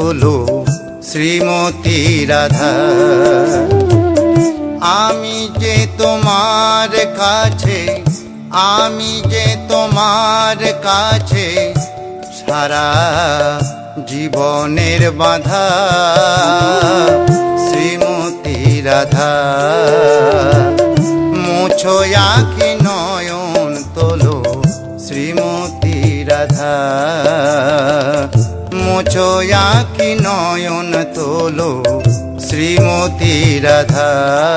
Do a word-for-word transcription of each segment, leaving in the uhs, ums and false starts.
তোলো শ্রীমতী রাধা। আমি যে তোমার কাছে, আমি যে তোমার কাছে সারা জীবনের বাঁধা শ্রীমতী রাধা। মুছো আঁখি নয়ন তোলো শ্রীমতী রাধা। মুছো আঁখি নয়ন তোলো শ্রীমতী রাধা।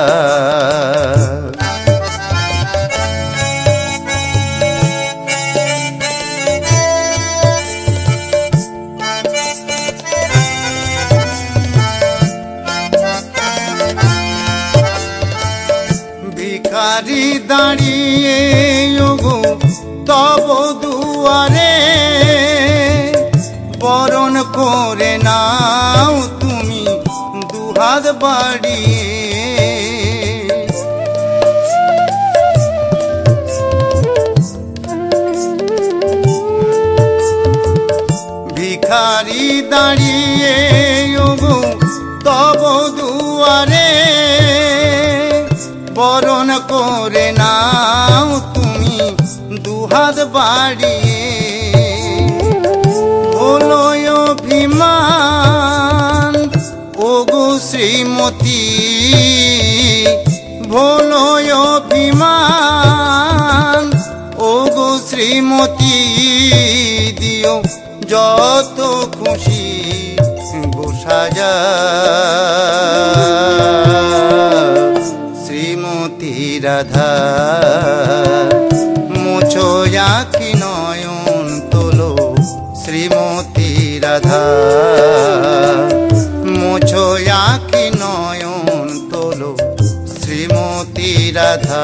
ভিখারি দাঁড়িয়ে ওগো তব দুয়ারে, বরণ করে নাও তুমি দুহাত বাড়িয়ে। ভিখারি দাঁড়িয়ে ওগো তব দুয়ারে, বরণ করে নাও তুমি দুহাত বাড়িয়ে। বলো অভিমান ওগো শ্রীমতী, বলো অভিমান ওগো শ্রীমতী। দিও যত খুশি গো সাজা শ্রীমতী রাধা। মুছো আঁখি নয়ন তোলো শ্রীমতী রাধা। মুছো আঁখি নয়ন তোলো শ্রীমতী রাধা।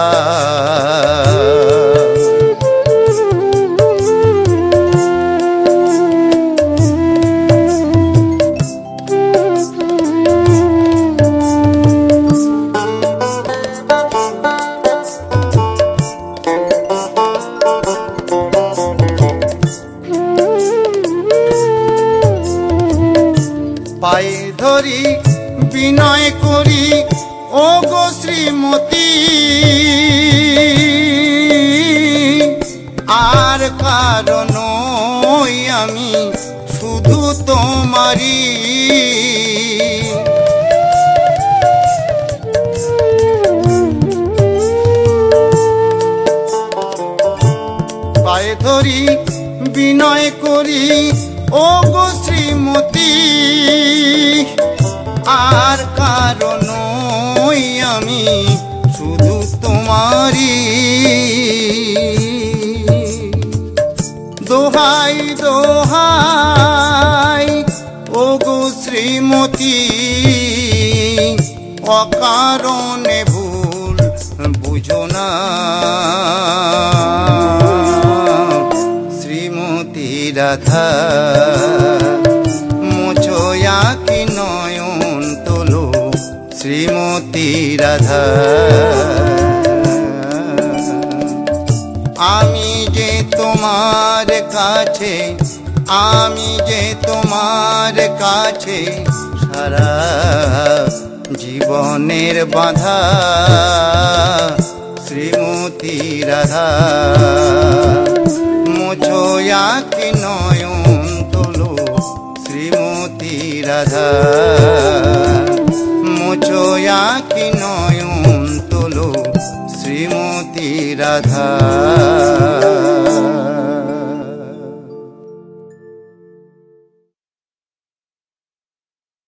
পায়ে ধরি বিনয় করি ওগো শ্রীমতী, আর কারণ আমি শুধু তোমারি। পায়ে ধরি বিনয় করি ওগো শ্রীমতী, আর কারণ আমি শুধু তোমারি। দোহাই দোহাই ওগো শ্রীমতী, অকারণে ভুল বুঝো না শ্রীমতী রাধা। মুছো আঁখি নয়ন তোলো শ্রীমতী রাধা। আমি যে তোমার কাছে, আমি যে তোমার কাছে সারা জীবনের বাঁধা শ্রীমতী রাধা। মুছো আঁখি নয়ন তোলো শ্রীমতী রাধা। মুছো আঁখি নয়ন তোলো শ্রীমতী রাধা।